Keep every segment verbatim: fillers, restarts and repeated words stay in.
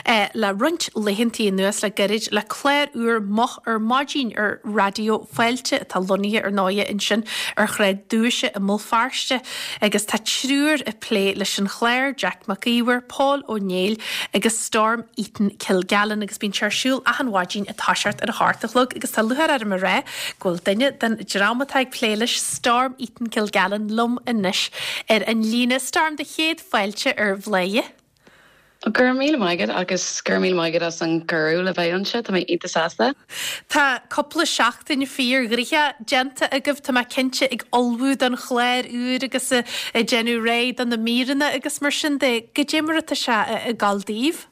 uh, le runt lehintíí nuas le garid le chléir úr moch ar mágin ar radio feilte tá loníthe ar náide in sin ar chréid dúise a mulfarste agus tá trúr a plé leis an chléir Jack McEwer, Paul O'Neill agus Storm Eaton Kilgallen agus bín searsúil a an wágin a táseart ar a hartalog agus tá luhar ar mar ré ghfuil duine den dramatáig pléiles Storm Eaton Kilgallen lum inis ar an lína Storm de chéad feilte ar bléie. Gur míle maigad agus gur míle maigad as an gurú le bheith anse tá mé ita sásta. Tá coppla seachtain fír grithe genta agah tá cinse ag olbhú an chléir úr agus a genú réid an na míranna agus mar sin de go démara tá se a galdíh.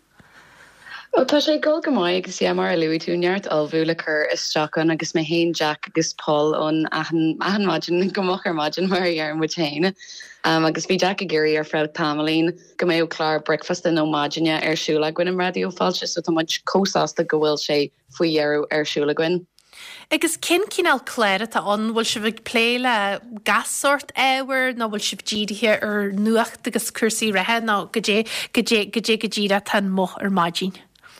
Well, tá sé gol gomáid agus sé mar luí túneart albhúla chur is stracan agus mé héin Jack agus Paul ón ahan mágin gomach ar mágin mar ar an mutéine. Um, agus bhí Jack a géirí ar Fred Tamalín go méo chlár breakfast in ómáginine ar siúla gin an radio fáilte so tá muid cósásta go bhfuil sé faoi dhearú ar siúla gin. Agus cin cinál cléire tá an bhfuil si bh pléile gassort éhar nó bhfuil si ddíirithe ar nuacht agus cursaí rethe ná go dé go dé go dé go ddíra tan moth ar mágin.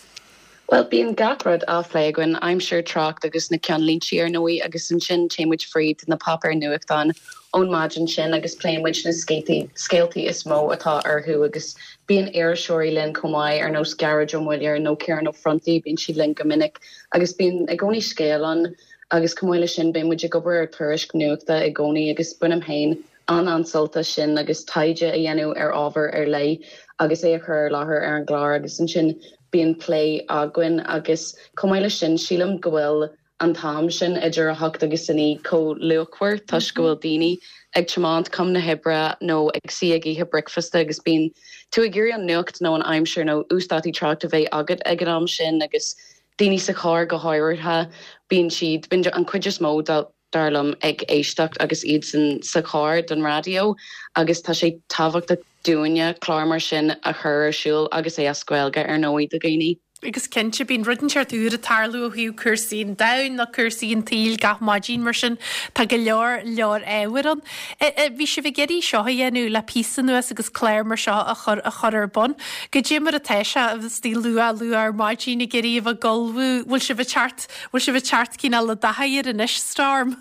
Well, being gaprod aflé gwen, I'm sure tracht agus na cean línti ar nói agus an sin téimmuid fríd na papar nuachtan ón mágin sin agus pléimmuid na scéaltaí is mó atá arthú agus bíon airseoirí linn comáid ar nó garage ómhaile ar nó cearan ó frontaí bíon si linn go minic agus bíon ag gcónaí scéal an agus comáile sin bíon muid gobar ar tuairisc nuachta ag gcónaí agus bunam hain an ansalta sin agus taide a dhéanú ar ábhar ar lei agus é a chur láthair ar an gláir agus an sin bíon play a gwen agus comáile sin sílam gohfuil an tam sin idir a hacht agus inní có leochhar tuis gohfuil daoine ag tramant cum na hebre nó ag si ag ihe breakfast agus bíon tú a ggéirí an nuacht nó an aimsir nó ústatí tracht a bheith agad ag an am sin agus daoine sa chár go háirtha bíon siad bin an cuidir mó darlam ag éisteach agus iad san sa chár don radio agus tá sé táhacht a dúine chlár mar sin a chur siúil agus é a scoilga ar nóid a gainí. Agus cinnte bín rudenseart úr a tarlú hiú cursaín dain na cursaín tíl gach mágin mar sin tá go leor leor éhar an. Bhí si bh geirí seo dhéanú le písan nuas agus cléir mar seo a chur a chur ar bon. Go dé mar a teise a bh tí lua lu ar mágin na geirí bh golbhú bhfuil si bh chart bhfuil si bh chart cína le dahair in is Storm.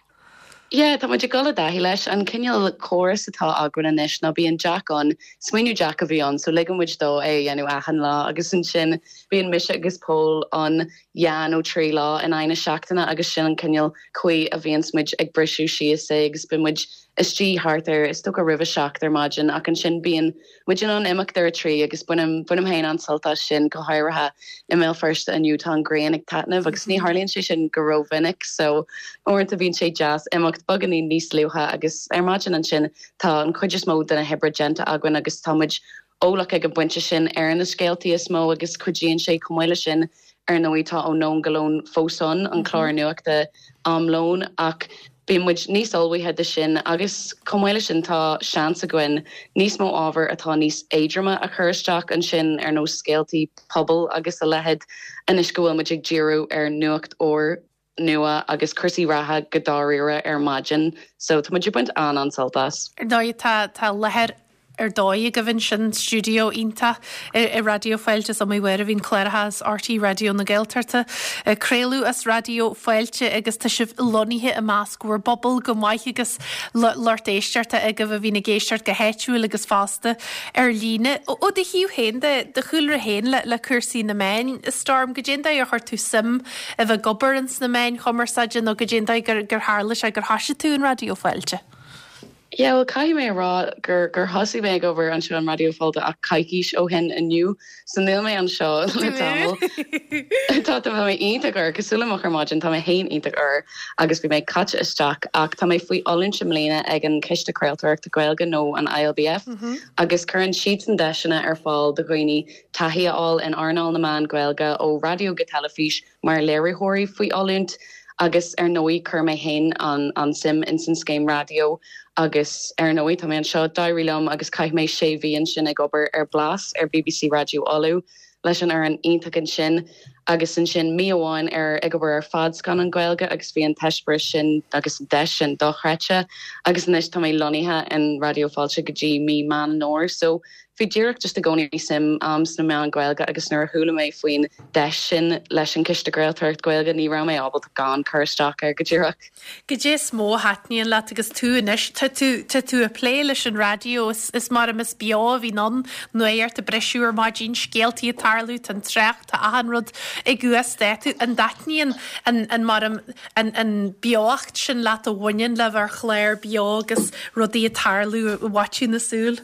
Yeah, tá muidir gola dahí leis an cineal choras atá agran inis ná bíon Jack an smuoinú Jack a bhí an, so ligan muid dó é dhéanú achan lá agus an sin bíon Mise agus Paul an dhean ó trí lá in aine seachtainna agus sin an cineal chuí a bhíon muid ag brisú sios é agus bin muid is tí hartar is sto go rih seachtar mágin ach an sin bíon muidir an imimeach ar a trí agus bunam bunam hain an salta sin go háirithe i mé first an Utah Grain ag tatnamh agus ní Harlíonn sé sin go rovinnic so orint a bhín sé jazz imimecht baganí níos luútha agus ar mágin an sin tá an chuidir mó den a hebre genta agwan agus támuid ólach ag a buinte sin ar an na scéaltaí is mó agus chuidíonn sé cumáile sin ar nóítá ó nó golón fóson an chlár nuachta amlón ach Bhí muid níos olmhaithe de sin agus cumáile sin tá seans a gin níos mó ábhar atá níos éidirma a chuirteach an sin ar nó scéaltaí pobl agus a lehead inis go bhfuil muid ag ddíriú ar nuacht ó nua agus cusaí ratha godáíire ar mágin so tá muidir buint an an saltas. Ar dóid tá tá lehead ar dóid go bhain sin studio ínta i radio feilte am mé bhfuir a bhín chléirthas R T radio na Gaeltarta créalú as radio feilte agus tá sibh loníthe a máscúir bobbal go maiith agus lortéistearta ag go bh hína géisteart go héitúil agus fásta ar líne ó de hiú héin de de chuúlra héin le le cursaí na main Storm go dénda ar chuir tú sim a bheith gobarans na main chomarsaidir nó go dénda gur gur hála a gur hasise tú an radio feilte. Yeah, well, cai mé rá gur gur hosí mé over an seo an radiofolta a caiiciis ó hen aniu, so níl mé an seo le tamil. Tá tá mé ionach ar, cosúlamach ar mágin tá mé hain ionach ar, agus bhí mé caite isteach ach tá mé faoi olinn simléine ag an ceiste creaalteach de Gaeilge nó an I L B F, mm-hmm. agus churann siad an deisina ar fáil do ghoine taithíáil in Arnall na Man Gaeilge ó radio go telefís mar léirithirí faoi olint, agus ar nóí chur mé hain an, an sim in san scéim radio, agus ar nóí tá mé an seo dairílumm agus caiith mé sé bhíonn sin ag obair ar blas ar B B C Radio Olú leis an ar an ionach an sin agus in sin míháin ar ag bhar ar fad gan an Gaeilge agus bhí an teisbre sin agus de sin dochrete agus níos tá mé loníthe in radioáilte go dtí mí man nóir so fi ddíireach just a gcóí sim am sna me an Gaeilge agus nuair thula mé faoin de sin leis an ciste Gaeltacht Gaeilge ní ra mé ábal gan chuisteach ar go ddíireach. Go dé smó hatníon le agus tú inis tú tú a plé leis an radio is, is mar am is beá hí non nuart a breisiúr má dín scéaltaí a tarlú an trecht a ahanrod i guas déú an datníon an, an mar am an, an beocht sin le a bhain le bhar chléir beágus rodí a tarlú a watú nasúl.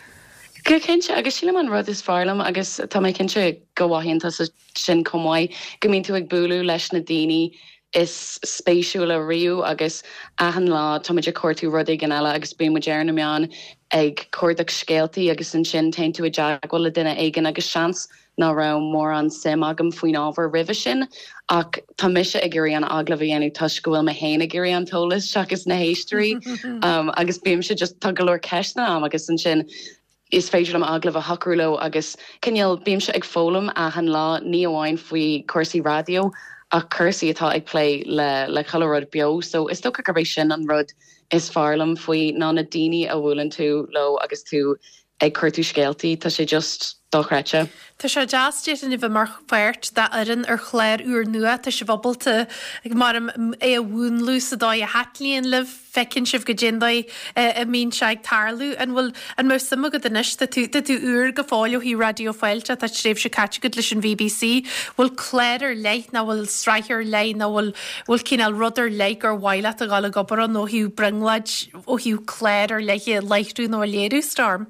Go cinse agus síle an rud is fearlam agus tá mé cinse gohhaíonnta sin commáid go mín tú ag buú leis na daoine is spéisiúla riú agus ahan lá táidir cuairtú rud gan eile agus bí mu déarna meán ag cuairdaach scéaltaí agus an sin tein tú a deaghil le duine aigen agus seans ná ra mór an sim agam faoin ábhar rih sin ach tá mise ag gurí an agla bhíhéanú tuis go bhfuil me héna gurí an tolas seachas na héisteí um, agus bíam se just tá golóir ceisna am agus an sin is féidir am aglah a hacrúló agus cinneal bíam se ag fólam ahan lá ní amháin faoi cuasaí radio a cuasaí atá ag play le le cholarrod bio, so is sto garbéis sin an rud is fearlam faoi ná na daoine a bhfuilann tú lo agus tú ag chuirtú scéaltaí tá sé just dochrete. Tá sé deastéit in bh mar féirt de aran ar chléir úr nua tá sé bbalta ag mar é a bhún lús a dá a hatlíonn le fecinn sibh go ddéndaid a mín seag tarlú an bhfuil an mó sama go danis tú tú úr go fáileo hí radioáilte tá tréh se caite go leis an V B C bhfuil chléir leit na bhfuil streichar lei na bhfuil bhfuil cinál rudidir leic ar bhaile a gála gobar nó hiú brenglaid ó hiú chléir ar leiche leichtú nó léirú storm.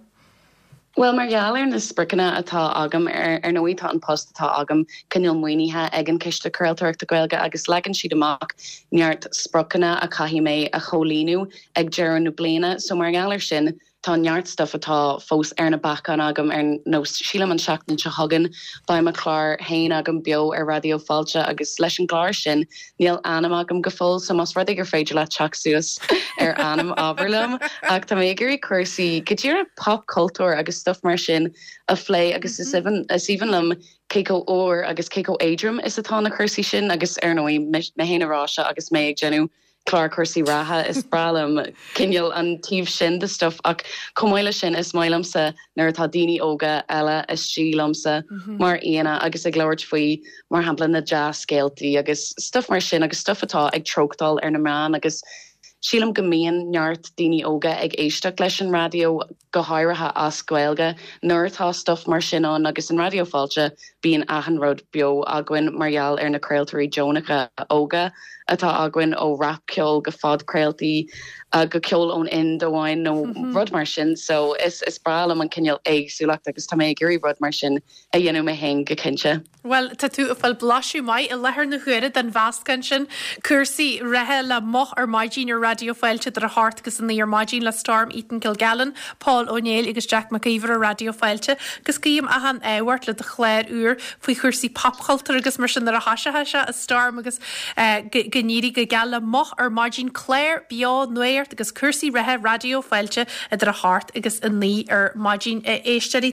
Well mar gealir na spricna atá agam ar ar nóítá an post atá agam cinil muoinithe ag an ciste Gaeltacht Gaeilge agus legan siad amach neart sprochanna a caihí mé a cholíú ag dearan na bliana so mar gealir sin tá neart stuff atá fós ar na bacán agam ar nó sílam an seachtain se hagan ba a chlár hain agam bio ar radioáilte agus leis an gláir sin níl anam agam go fóil so mas rudig gur féidir le teachsúas ar anam ábharlam ach tá mé gurí cuasaí go dtíar pop cultúr agus stuff mar sin a phlé agus is even is even lum Keiko Orr agus Keiko Adram is atá na cuasaí sin agus ar nóí me héanaráise agus mé ag genú Clark Cursey Raha is bralam cinneal an tíh sin de stuff ach comáile sin is mailamsa nuair tá daoine óga eile is sílamsa mar aana agus ag leabhart faoi mar hampla na jazz scéaltaí agus stuff mar sin agus stuff atá ag trochtál ar na meán agus sílam go mííon neart daoine óga ag éisteach leis an radio go háirithe as Gaeilge nuair tá stuff mar sin an agus an radioáilte bíon ahan rud bio aguain margheall ar na creaaltarí Jonacha óga atá aguain ó rap ceol go fad creaaltaí uh, go ceol ón in doháin nó mm-hmm. rud mar sin so is is bralam an cinneal éagsúlacht agus tá mé gurí rud mar sin a dhéanú mé hen go cinse. Well tá tú a bhfuil blaisiú mai i lethir na chuire den bhascan sin cuasaí rathe le moth ar maidín ar radioáilte ar a hart agus an níor maidín le Storm Eaton Kilgallen, Paul O'Neill agus Jack McIver a radioáilte gus cíam ahan éhhart le de chléir úr faoi chuirsaí popcultúr agus mar sin ar a haise a Storm agus uh, gníri go geala moth ar maidín chléir beá nuairt agus cuasaí rathe radioáilte ar a hart agus an ní ar maidín éisteí